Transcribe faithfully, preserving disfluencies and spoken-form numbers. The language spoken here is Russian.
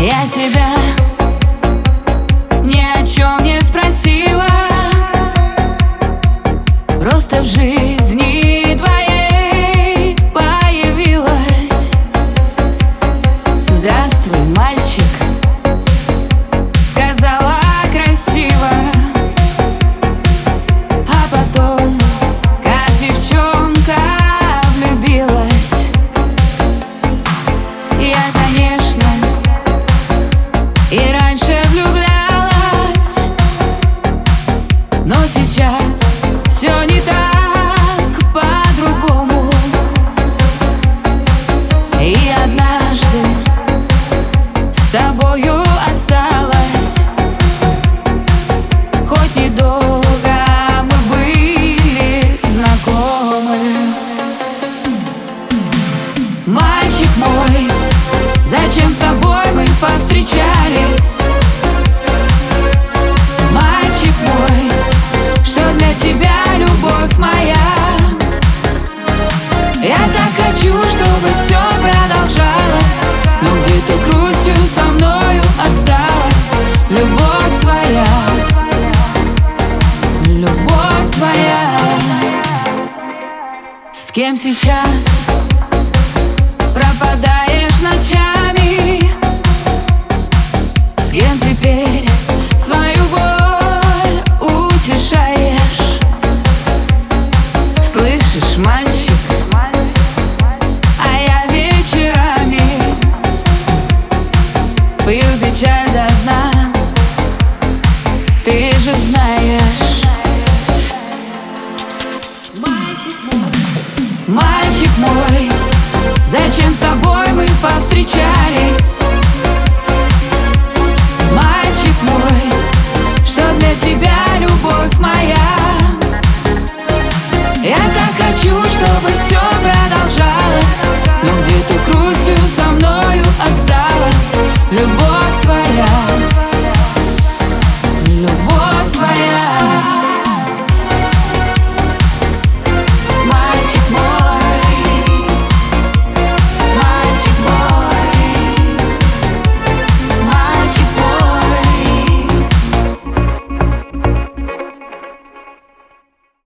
Я тебя ни о чем не спросила, просто в жизни твоей появилась. Здравствуй, мальчик, сказала красиво, а потом, как девчонка, влюбилась. Я, конечно, и раньше влюблялась, но сейчас все не так, по-другому. И однажды с тобою осталась, хоть недолго мы были знакомы. Мальчик мой, зачем с тобой мы повстречались? Мальчик мой, что для тебя любовь моя? Я так хочу, чтобы все продолжалось, но где-то грустью со мною осталась любовь твоя, любовь твоя. С кем сейчас пропадаешь ночами? С кем теперь свою боль утешаешь? Слышишь, мальчик, а я вечерами пью печаль до дна, ты же знаешь. Мальчик мой, мальчик мой,